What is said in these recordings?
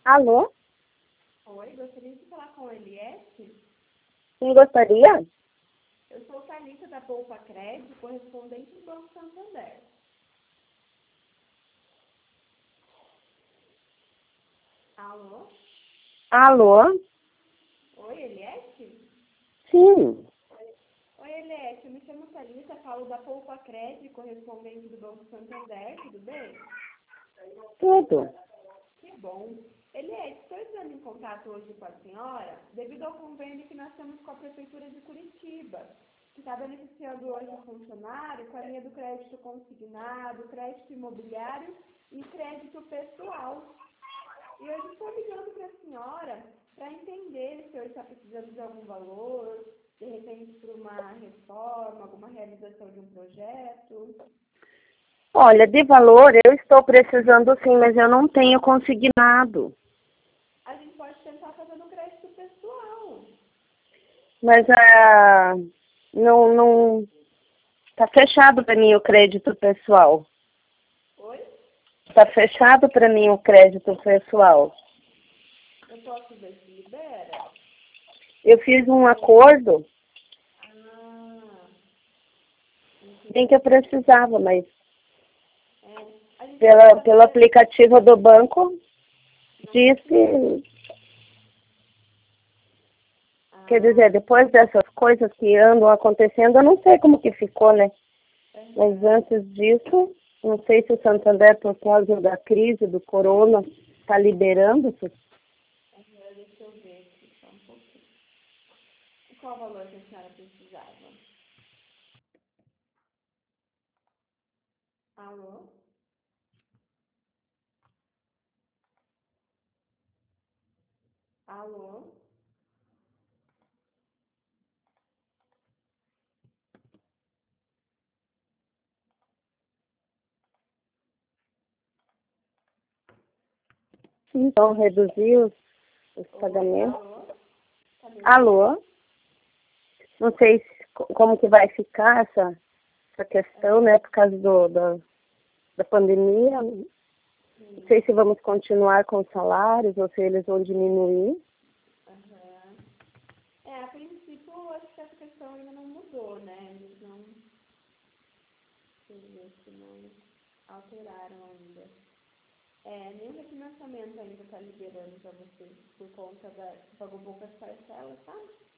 Alô? Oi, gostaria de falar com a Eliette. Quem gostaria? Eu sou Thalita da Poupa Crédito, correspondente do Banco Santander. Alô? Alô? Oi, Eliette? Sim. Oi, Eliette, eu me chamo Thalita, falo da Poupa Crédito, correspondente do Banco Santander, tudo bem? Tudo. Que bom. Eliette, estou entrando em contato hoje com a senhora devido ao convênio que nós temos com a Prefeitura de Curitiba, que está beneficiando hoje o funcionário com a linha do crédito consignado, crédito imobiliário e crédito pessoal. E hoje estou ligando para a senhora para entender se hoje está precisando de algum valor, de repente para uma reforma, alguma realização de um projeto. Olha, de valor eu estou precisando sim, mas eu não tenho consignado. A gente pode tentar fazer no crédito pessoal. Mas não está fechado para mim o crédito pessoal. Oi? Está fechado para mim o crédito pessoal. Eu posso ver se libera? Eu fiz um acordo, Ah, bem que eu precisava, mas a gente pode pelo fazer... aplicativo do banco disse, quer dizer, depois dessas coisas que andam acontecendo, eu não sei como que ficou, né? Mas antes disso, não sei se o Santander, por causa da crise do corona, está liberando. Deixa eu ver aqui só um pouquinho. E qual o valor que a senhora precisava? Alô? Alô? Então, reduzir os pagamentos. Alô? Tá me ouvindo? Alô? Não sei como que vai ficar essa questão, né, por causa da pandemia. Não sei se vamos continuar com os salários ou se eles vão diminuir. Aham. A princípio, eu acho que essa questão ainda não mudou, né? Eles não... Deixa eu ver se não alteraram ainda. Nem o refinanciamento ainda está liberando para você, por conta da... Você pagou poucas parcelas, tá?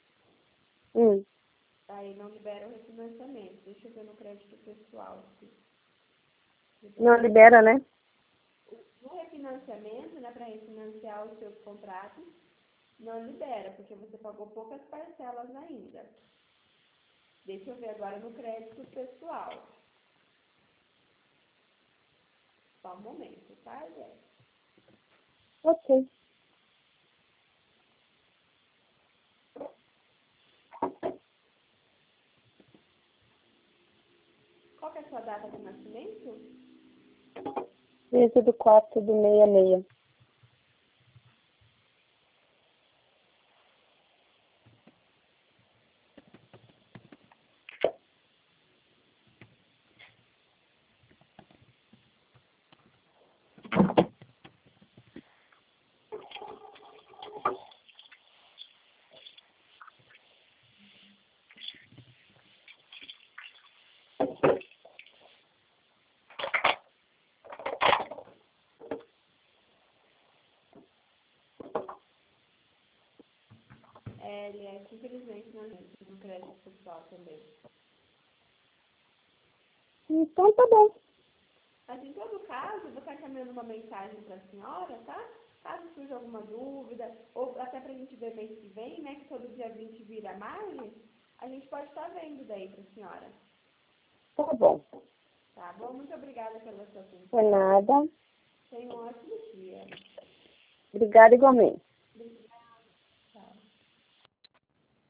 Aí não libera o refinanciamento. Deixa eu ver no crédito pessoal. Não libera, né? No refinanciamento, né, para refinanciar os seus contratos, não libera, porque você pagou poucas parcelas ainda. Deixa eu ver agora no crédito pessoal. Só um momento, tá, Eliette? Ok. Qual que é a sua data de nascimento? 13/4/66. Eliette, infelizmente não entra no crédito pessoal também. Então tá bom. Mas em todo caso, eu vou estar encaminhando uma mensagem para a senhora, tá? Caso surja alguma dúvida, ou até para a gente ver mês que vem, né? Que todo dia 20 vira a margem, a gente pode estar vendo daí para a senhora. Tá bom. Tá bom? Muito obrigada pela sua atenção. Por nada. Tenha um ótimo dia. Obrigada igualmente.